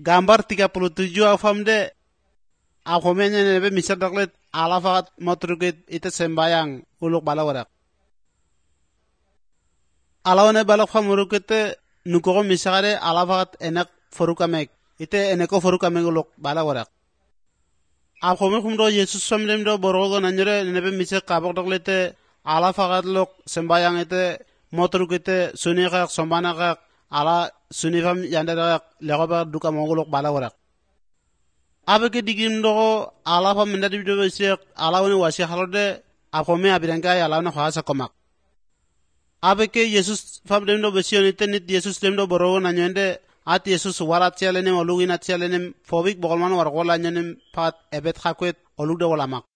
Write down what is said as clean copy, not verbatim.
gambar 37 afamde akomenya nebe misadaklet alafakat motrukit ite sembayang uluk balawarak. Alawane balak famurukite nukoko misakade alafakat enak forukamek ite eneko forukamek uluk balawarak. Akome kumdo Yesus famdemdo borogo nanyere nebe misak kabok daklete alafakat lok sembayang ite motrukite sunikak sombanakak ala sunifam yandadakak lekobak duka moguluk balawarak. Abeke digim dogo alafa mendadi bido besek alawani wasi halode akome abirangka alawana khasa komak. Abeke Yesus famdem do besion itenit Yesus demdo borogo nanyende at Yesus warat sialenem olugin at sialenem fobik bokolman wargola nyenem pat ebet khakwet olugde walamak.